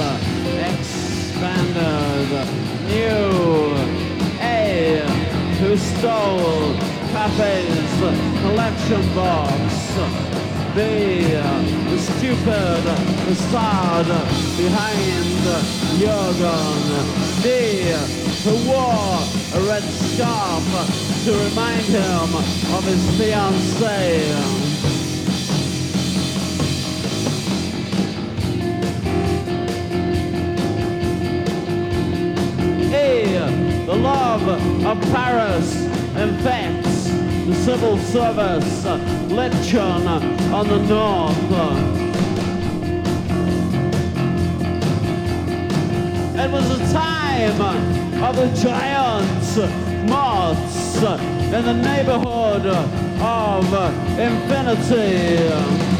expanded, new A, who stole Cafe's collection box. B, the stupid facade behind your gun. D, who wore a red scarf to remind him of his fiancée. The love of Paris infects the civil service lechon on the north. It was a time of the giants, moths, in the neighborhood of infinity.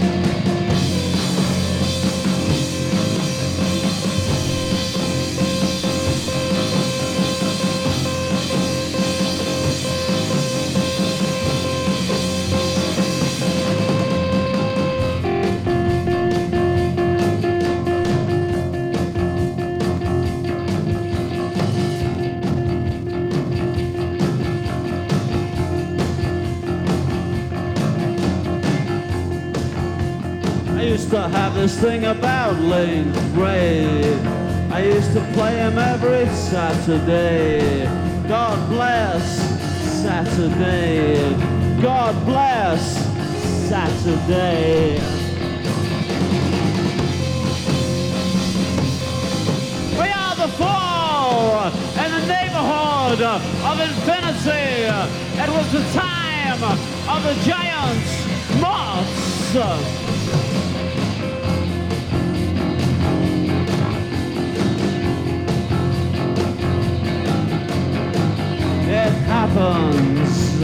I used to have this thing about Lane Ray. I used to play him every Saturday. God bless Saturday. God bless Saturday. We are the four in the neighborhood of infinity. It was the time of the giants, moths. It happens.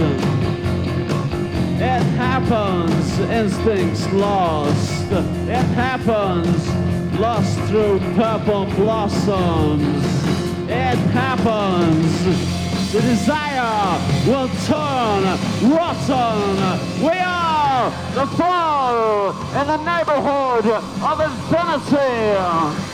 It happens. Instincts lost. It happens. Lost through purple blossoms. It happens. The desire will turn rotten. We are the four in the neighborhood of infinity.